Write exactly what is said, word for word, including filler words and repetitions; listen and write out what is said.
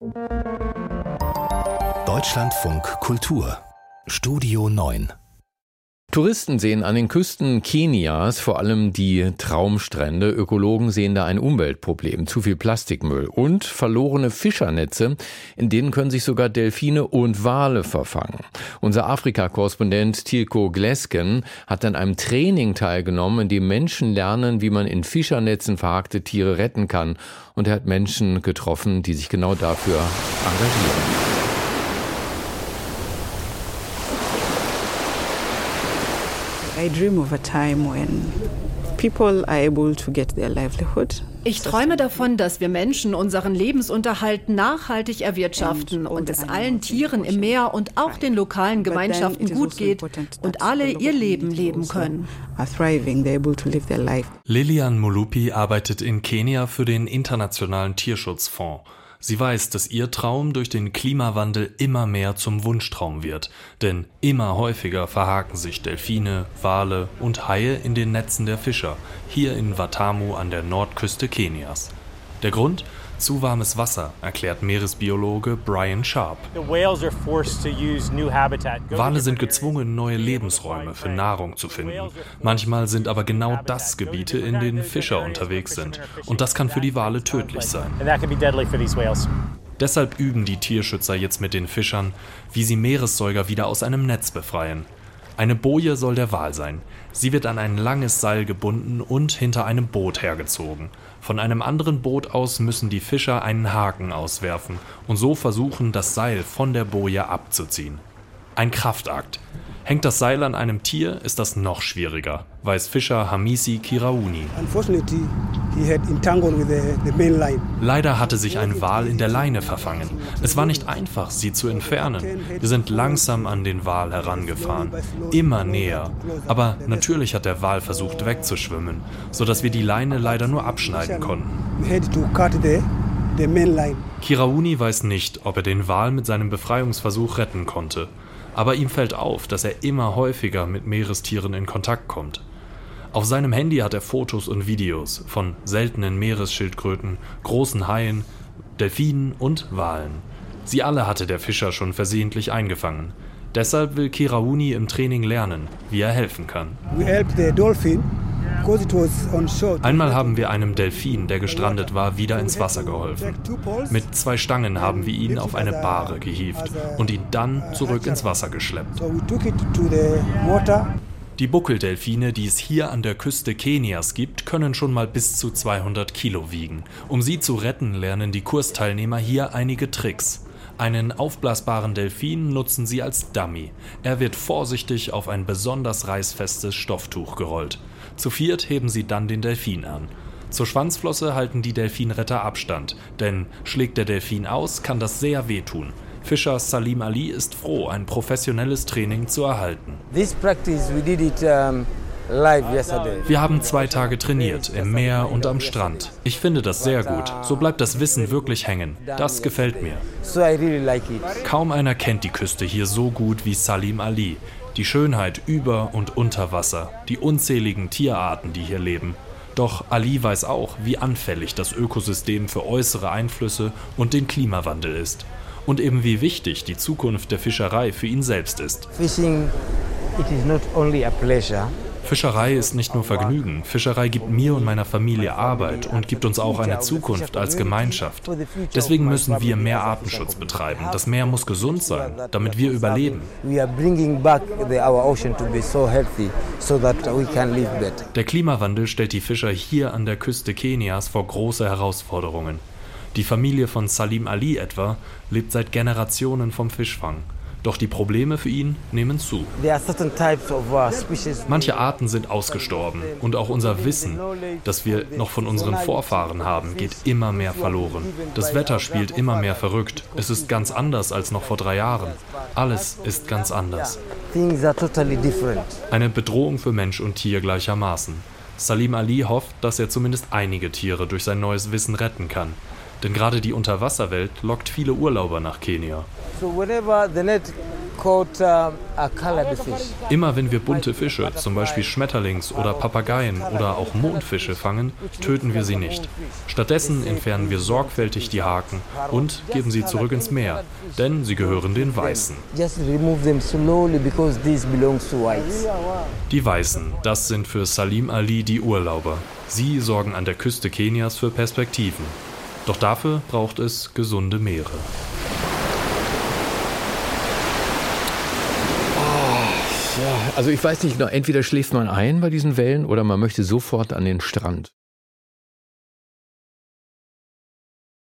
Deutschlandfunk Kultur Studio neun. Touristen sehen an den Küsten Kenias vor allem die Traumstrände. Ökologen sehen da ein Umweltproblem, zu viel Plastikmüll und verlorene Fischernetze. In denen können sich sogar Delfine und Wale verfangen. Unser Afrika-Korrespondent Tilko Glesken hat an einem Training teilgenommen, in dem Menschen lernen, wie man in Fischernetzen verhakte Tiere retten kann. Und er hat Menschen getroffen, die sich genau dafür engagieren. Ich träume davon, dass wir Menschen unseren Lebensunterhalt nachhaltig erwirtschaften und es allen Tieren im Meer und auch den lokalen Gemeinschaften gut geht und alle ihr Leben leben können. Lilian Mulupi arbeitet in Kenia für den Internationalen Tierschutzfonds. Sie weiß, dass ihr Traum durch den Klimawandel immer mehr zum Wunschtraum wird. Denn immer häufiger verhaken sich Delfine, Wale und Haie in den Netzen der Fischer, hier in Watamu an der Nordküste Kenias. Der Grund? Zu warmes Wasser, erklärt Meeresbiologe Brian Sharp. Wale sind gezwungen, neue Lebensräume für Nahrung zu finden. Manchmal sind aber genau das Gebiete, in denen Fischer unterwegs sind. Und das kann für die Wale tödlich sein. Deshalb üben die Tierschützer jetzt mit den Fischern, wie sie Meeressäuger wieder aus einem Netz befreien. Eine Boje soll der Wal sein. Sie wird an ein langes Seil gebunden und hinter einem Boot hergezogen. Von einem anderen Boot aus müssen die Fischer einen Haken auswerfen und so versuchen, das Seil von der Boje abzuziehen. Ein Kraftakt. Hängt das Seil an einem Tier, ist das noch schwieriger, weiß Fischer Hamisi Kirauni. Leider hatte sich ein Wal in der Leine verfangen. Es war nicht einfach, sie zu entfernen. Wir sind langsam an den Wal herangefahren, immer näher. Aber natürlich hat der Wal versucht wegzuschwimmen, sodass wir die Leine leider nur abschneiden konnten. Kirauni weiß nicht, ob er den Wal mit seinem Befreiungsversuch retten konnte. Aber ihm fällt auf, dass er immer häufiger mit Meerestieren in Kontakt kommt. Auf seinem Handy hat er Fotos und Videos von seltenen Meeresschildkröten, großen Haien, Delfinen und Walen. Sie alle hatte der Fischer schon versehentlich eingefangen. Deshalb will Kirauni im Training lernen, wie er helfen kann. Einmal haben wir einem Delfin, der gestrandet war, wieder ins Wasser geholfen. Mit zwei Stangen haben wir ihn auf eine Bahre gehievt und ihn dann zurück ins Wasser geschleppt. Die Buckeldelfine, die es hier an der Küste Kenias gibt, können schon mal bis zu zweihundert Kilo wiegen. Um sie zu retten, lernen die Kursteilnehmer hier einige Tricks. Einen aufblasbaren Delfin nutzen sie als Dummy. Er wird vorsichtig auf ein besonders reißfestes Stofftuch gerollt. Zu viert heben sie dann den Delfin an. Zur Schwanzflosse halten die Delfinretter Abstand, denn schlägt der Delfin aus, kann das sehr wehtun. Fischer Salim Ali ist froh, ein professionelles Training zu erhalten. Wir haben zwei Tage trainiert, im Meer und am Strand. Ich finde das sehr gut. So bleibt das Wissen wirklich hängen. Das gefällt mir. Kaum einer kennt die Küste hier so gut wie Salim Ali. Die Schönheit über und unter Wasser, die unzähligen Tierarten, die hier leben. Doch Ali weiß auch, wie anfällig das Ökosystem für äußere Einflüsse und den Klimawandel ist. Und eben wie wichtig die Zukunft der Fischerei für ihn selbst ist. Fishing, it is not only a pleasure. Fischerei ist nicht nur Vergnügen. Fischerei gibt mir und meiner Familie Arbeit und gibt uns auch eine Zukunft als Gemeinschaft. Deswegen müssen wir mehr Artenschutz betreiben. Das Meer muss gesund sein, damit wir überleben. Der Klimawandel stellt die Fischer hier an der Küste Kenias vor große Herausforderungen. Die Familie von Salim Ali etwa lebt seit Generationen vom Fischfang. Doch die Probleme für ihn nehmen zu. Manche Arten sind ausgestorben und auch unser Wissen, das wir noch von unseren Vorfahren haben, geht immer mehr verloren. Das Wetter spielt immer mehr verrückt. Es ist ganz anders als noch vor drei Jahren. Alles ist ganz anders. Eine Bedrohung für Mensch und Tier gleichermaßen. Salim Ali hofft, dass er zumindest einige Tiere durch sein neues Wissen retten kann. Denn gerade die Unterwasserwelt lockt viele Urlauber nach Kenia. caught uh, a colored fish. Immer wenn wir bunte Fische, zum Beispiel Schmetterlings- oder Papageien oder auch Mondfische fangen, töten wir sie nicht. Stattdessen entfernen wir sorgfältig die Haken und geben sie zurück ins Meer, denn sie gehören den Weißen. Just remove them slowly because this belongs to whites. Die Weißen, das sind für Salim Ali die Urlauber. Sie sorgen an der Küste Kenias für Perspektiven. Doch dafür braucht es gesunde Meere. Ja, also ich weiß nicht, entweder schläft man ein bei diesen Wellen oder man möchte sofort an den Strand.